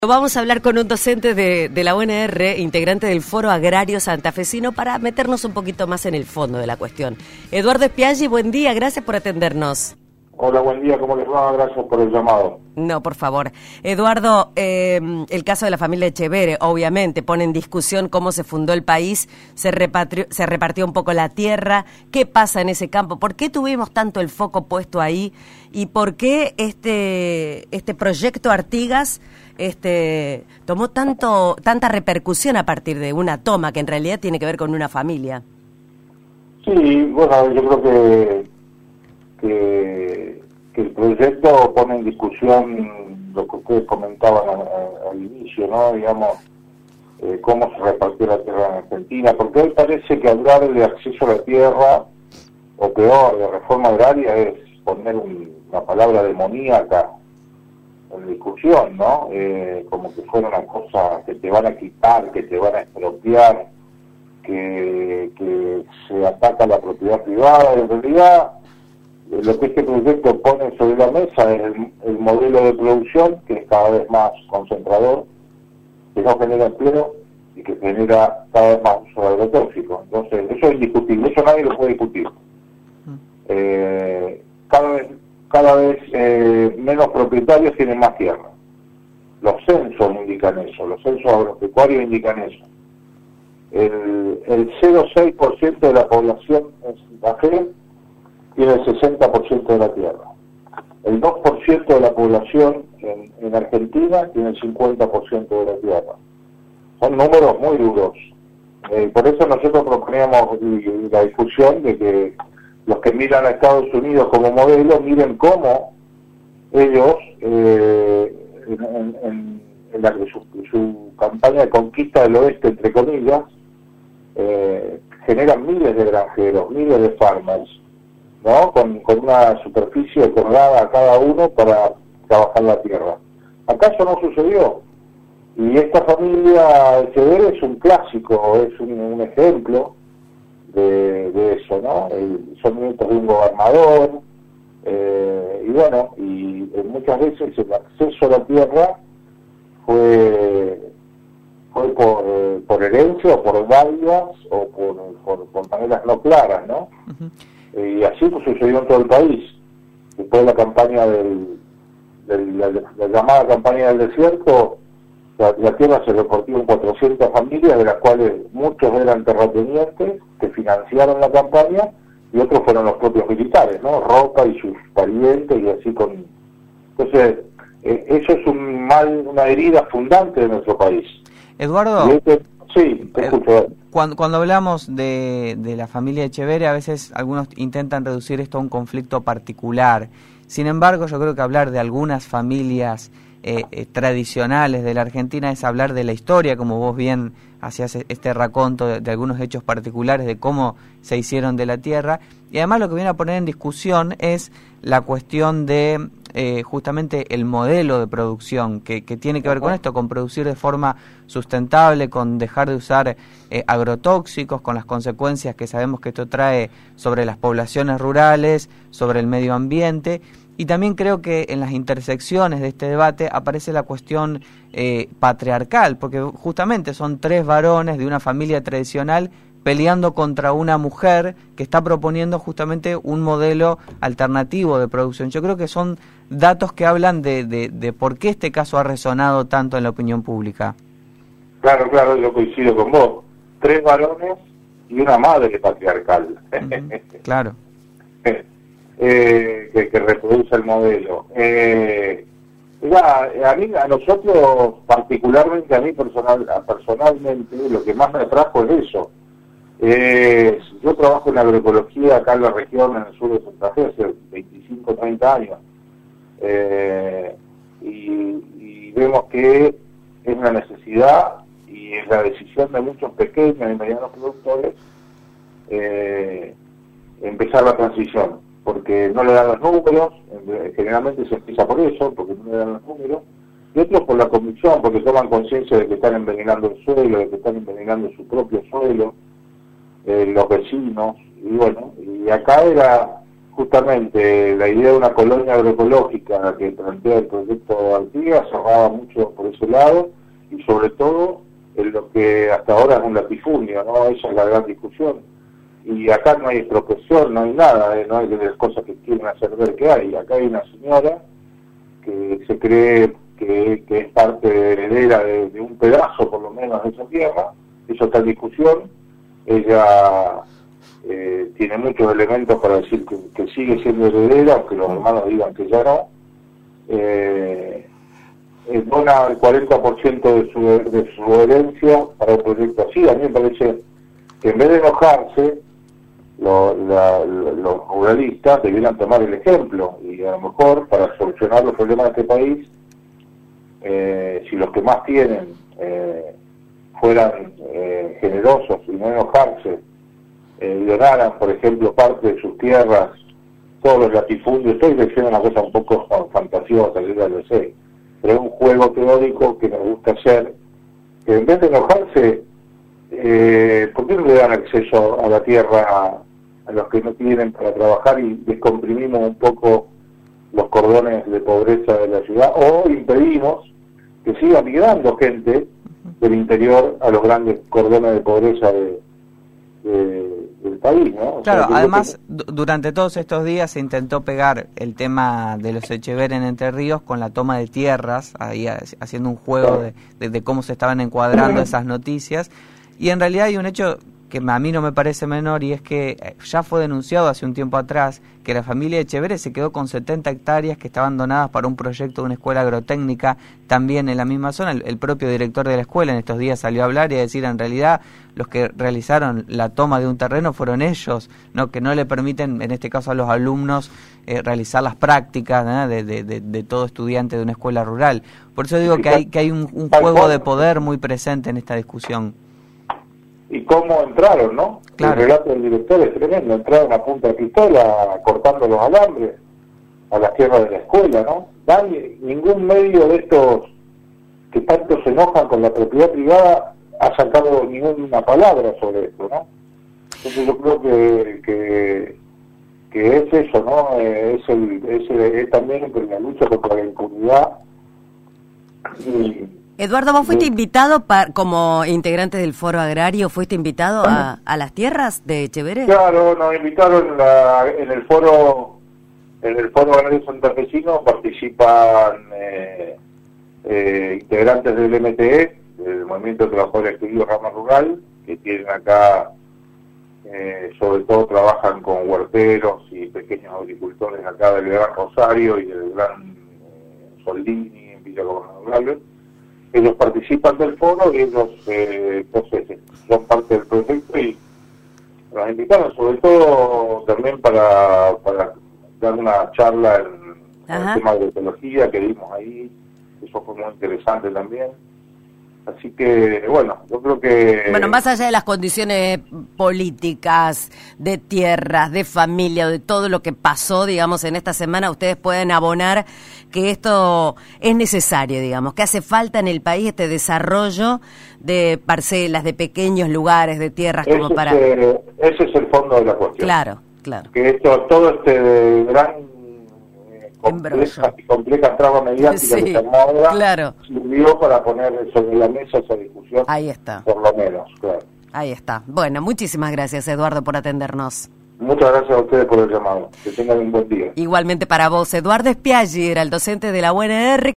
Vamos a hablar con un docente de la UNR, integrante del Foro Agrario Santafesino, para meternos un poquito más en el fondo de la cuestión. Eduardo Spiaggi, buen día, gracias por atendernos. Hola, buen día, ¿cómo les va? Gracias por el llamado. No, por favor. Eduardo, el caso de la familia Echeverre, obviamente, pone en discusión cómo se fundó el país, se repartió un poco la tierra, qué pasa en ese campo, por qué tuvimos tanto el foco puesto ahí y por qué este proyecto Artigas tomó tanta repercusión a partir de una toma que en realidad tiene que ver con una familia. Sí, bueno, yo creo que el proyecto pone en discusión lo que ustedes comentaban al inicio, ¿no? Digamos, cómo se repartió la tierra en Argentina, porque hoy parece que hablar de acceso a la tierra, o peor, de reforma agraria, es poner una palabra demoníaca en discusión, ¿no? Como que fuera una cosa que te van a quitar, que te van a expropiar, que se ataca la propiedad privada. En realidad, lo que este proyecto pone sobre la mesa es el modelo de producción, que es cada vez más concentrador, que no genera empleo y que genera cada vez más uso de agrotóxicos. Entonces, eso es indiscutible, eso nadie lo puede discutir. Cada vez menos propietarios tienen más tierra. Los censos indican eso, los censos agropecuarios indican eso. El 0,6% de la población en Santa Fe tiene el 60% de la tierra. El 2% de la población en Argentina tiene el 50% de la tierra. Son números muy duros. Por eso nosotros proponíamos la discusión de que los que miran a Estados Unidos como modelo, miren cómo ellos, en su campaña de conquista del oeste, entre comillas, generan miles de granjeros, miles de farmers, ¿no? Con una superficie otorgada a cada uno para trabajar la tierra. Acá eso no sucedió. Y esta familia Echeverre es un clásico, es un ejemplo de eso, ¿no? Son nietos de un gobernador, y bueno, y muchas veces el acceso a la tierra fue por herencia o por dádivas o por maneras no claras, ¿no? Y así pues sucedió en todo el país. Después de la campaña la llamada campaña del desierto, la tierra se repartió en 400 familias, de las cuales muchos eran terratenientes que financiaron la campaña, y otros fueron los propios militares, ¿no? Roca y sus parientes, y así con... Entonces, eso es una herida fundante de nuestro país. Eduardo, sí, te escucho. Cuando hablamos de la familia Echeverre, a veces algunos intentan reducir esto a un conflicto particular. Sin embargo, yo creo que hablar de algunas familias tradicionales de la Argentina es hablar de la historia, como vos bien hacías este raconto de algunos hechos particulares de cómo se hicieron de la tierra, y además lo que viene a poner en discusión es la cuestión de justamente el modelo de producción que tiene que ver con esto, con producir de forma sustentable, con dejar de usar agrotóxicos, con las consecuencias que sabemos que esto trae sobre las poblaciones rurales, sobre el medio ambiente. Y también creo que en las intersecciones de este debate aparece la cuestión patriarcal, porque justamente son tres varones de una familia tradicional peleando contra una mujer que está proponiendo justamente un modelo alternativo de producción. Yo creo que son datos que hablan de por qué este caso ha resonado tanto en la opinión pública. Claro, yo coincido con vos. Tres varones y una madre patriarcal. Claro. Que reproduce el modelo. A nosotros, particularmente a mí personalmente, lo que más me atrajo es eso. Yo trabajo en agroecología acá en la región, en el sur de Santa Fe, hace 25, 30 años. Y vemos que es una necesidad y es la decisión de muchos pequeños y medianos productores empezar la transición, porque no le dan los números, generalmente se empieza por eso, porque no le dan los números, y otros por la convicción, porque toman conciencia de que están envenenando el suelo, de que están envenenando su propio suelo, los vecinos, y bueno, y acá era justamente la idea de una colonia agroecológica que plantea el proyecto Artigas cerraba mucho por ese lado, y sobre todo en lo que hasta ahora es un latifundio, ¿no? Esa es la gran discusión. Y acá no hay expropiación, no hay nada, no hay de las cosas que quieren hacer ver que hay. Acá hay una señora que se cree que es parte heredera de un pedazo, por lo menos, de esa tierra. Eso está en discusión. Ella tiene muchos elementos para decir que sigue siendo heredera, aunque los hermanos digan que ya no. Dona el 40% de su herencia para el proyecto así. A mí me parece que en vez de enojarse, los ruralistas debieran tomar el ejemplo, y a lo mejor para solucionar los problemas de este país, si los que más tienen fueran generosos y no enojarse, donaran, por ejemplo, parte de sus tierras, todos los latifundios. Estoy diciendo una cosa un poco fantasiosa, yo ya lo sé, pero es un juego teórico que nos gusta hacer, que en vez de enojarse, ¿por qué no le dan acceso a la tierra a los que no tienen para trabajar y descomprimimos un poco los cordones de pobreza de la ciudad, o impedimos que siga migrando gente del interior a los grandes cordones de pobreza del país, ¿no? Claro, además, durante todos estos días se intentó pegar el tema de los Echeverre en Entre Ríos con la toma de tierras, ahí haciendo un juego de cómo se estaban encuadrando esas noticias, y en realidad hay un hecho que a mí no me parece menor, y es que ya fue denunciado hace un tiempo atrás que la familia Echeverre se quedó con 70 hectáreas que estaban donadas para un proyecto de una escuela agrotécnica también en la misma zona. El propio director de la escuela en estos días salió a hablar y a decir, en realidad los que realizaron la toma de un terreno fueron ellos, no que no le permiten, en este caso a los alumnos, realizar las prácticas, ¿no?, de todo estudiante de una escuela rural. Por eso digo que hay un juego de poder muy presente en esta discusión. Y cómo entraron, ¿no? Claro. El relato del director es tremendo. Entraron a punta de pistola, cortando los alambres a las tierras de la escuela, ¿no? Ningún medio de estos que tanto se enojan con la propiedad privada ha sacado ninguna palabra sobre esto, ¿no? Entonces yo creo que es eso, ¿no? Es también la lucha contra la impunidad. Eduardo, ¿vos fuiste invitado como integrante del Foro Agrario? ¿Fuiste invitado a las tierras de Echeverre? Claro, nos invitaron en el Foro Agrario Santafesino. Participan integrantes del MTE, del Movimiento de Trabajadores Activos Rama Rural, que tienen acá, sobre todo trabajan con huerteros y pequeños agricultores acá del Gran Rosario y del Gran Soldini en Villa Gobernador. Ellos participan del foro y ellos entonces son parte del proyecto y nos invitaron, sobre todo también para dar una charla en el tema de ecología que dimos ahí. Eso fue muy interesante también. Así que, bueno, yo creo que... Bueno, más allá de las condiciones políticas, de tierras, de familia, de todo lo que pasó, digamos, en esta semana, ustedes pueden abonar que esto es necesario, digamos, que hace falta en el país este desarrollo de parcelas, de pequeños lugares, de tierras, como para... Ese es el fondo de la cuestión. Claro. Que todo este gran... compleja trama mediática que se armó ahora, sirvió para poner sobre la mesa esa discusión. Ahí está. Por lo menos, claro. Ahí está. Bueno, muchísimas gracias, Eduardo, por atendernos. Muchas gracias a ustedes por el llamado. Que tengan un buen día. Igualmente para vos. Eduardo Spiaggi era el docente de la UNR.